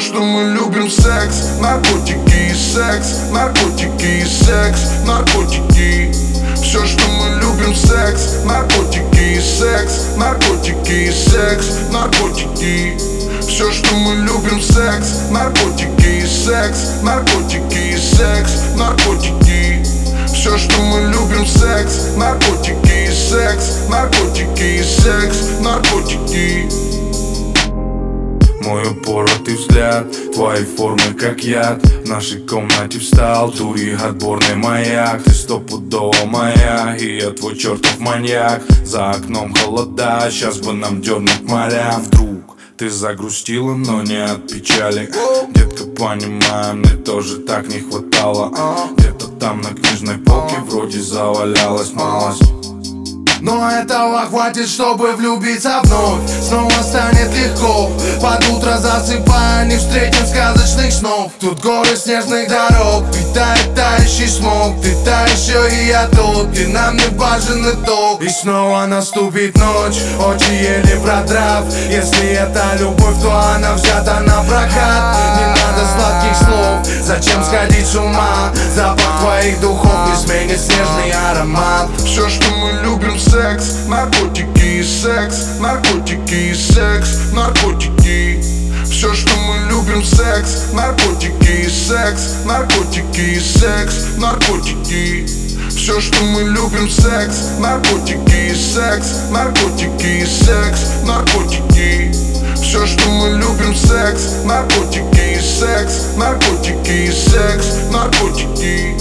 что мы любим секс, наркотики и секс, наркотики и секс, наркотики. Все, что мы любим секс, наркотики и секс, наркотики и секс, наркотики. Все, что мы любим секс, наркотики и секс, наркотики и секс, наркотики. Все, что мы любим секс, наркотики и секс, наркотики и секс, наркотики. Мой упоротый взгляд, твои формы как яд. В нашей комнате встал туи отборный маяк. Ты стопудово моя, и я твой чертов маньяк. За окном холода, сейчас бы нам дернуть моря. Вдруг ты загрустила, но не от печали. Детка, понимаю, мне тоже так не хватало. Где-то там на книжной полке вроде завалялась малость. Но этого хватит, чтобы влюбиться вновь. Снова станет легко. Под утро засыпая, не встретим сказочных снов. Тут горы снежных дорог, питает тающий смог. Ты та еще и я тот, и нам не важен итог. И снова наступит ночь, очи еле продрав. Если это любовь, то она взята на прокат. Не надо сладких слов, зачем сходить с ума? Запах твоих духов не сменит снежный аромат. Все, что мы любим секс, наркотики и секс, наркотики и секс, наркотики. Все, что мы любим секс, наркотики и секс, наркотики и секс, наркотики. Все, что мы любим секс, наркотики и секс, наркотики и секс, наркотики. Все, что мы любим секс, наркотики и секс, наркотики и секс, наркотики.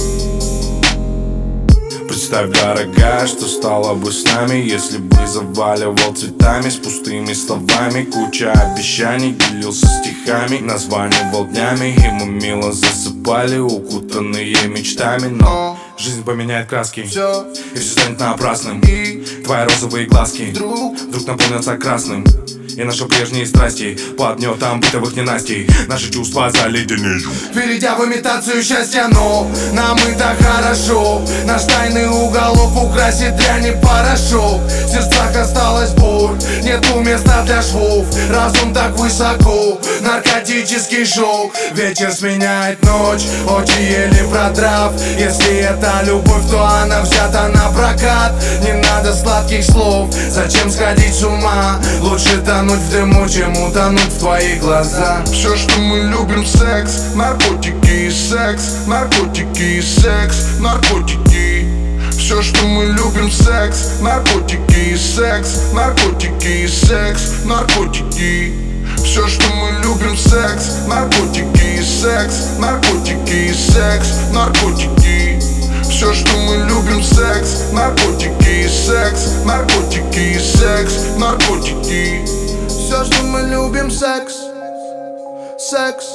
Представь, дорогая, что стало бы с нами, если бы заваливал цветами с пустыми словами. Куча обещаний, делился стихами, названивал днями, и мы мило засыпали, укутанные мечтами. Но жизнь поменяет краски, и все станет напрасным. Твои розовые глазки вдруг наполнятся красным. И наши прежние страсти под гнетом бытовых ненастий наши чувства заледенеют. Перейдя в имитацию счастья, но нам и так хорошо. Наш тайный уголок украсит дрянь и порошок. В сердцах осталась боль, нету места для швов. Разум так высоко, наркотический шок. Вечер сменяет ночь, очи еле продрав. Если это любовь, то она взята на прокат. Не надо сладких слов, зачем сходить с ума? Лучше тонуть в дыму, чем утонуть в твоих глазах. Все, что мы любим секс, наркотики и секс, наркотики и секс, наркотики. Все, что мы любим секс, наркотики и секс, наркотики и секс, наркотики. Все, что мы любим секс, наркотики и секс, наркотики и секс, наркотики. Все, что мы любим секс, наркотики и секс, наркотики и секс, наркотики. Все, что мы любим секс, секс,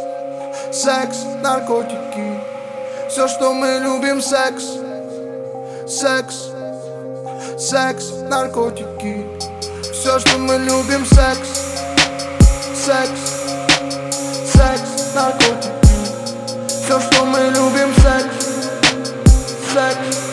секс, наркотики. Все, что мы любим секс, секс, секс, наркотики. Все, что мы любим секс, секс, секс, наркотики. Все, что мы любим секс, секс.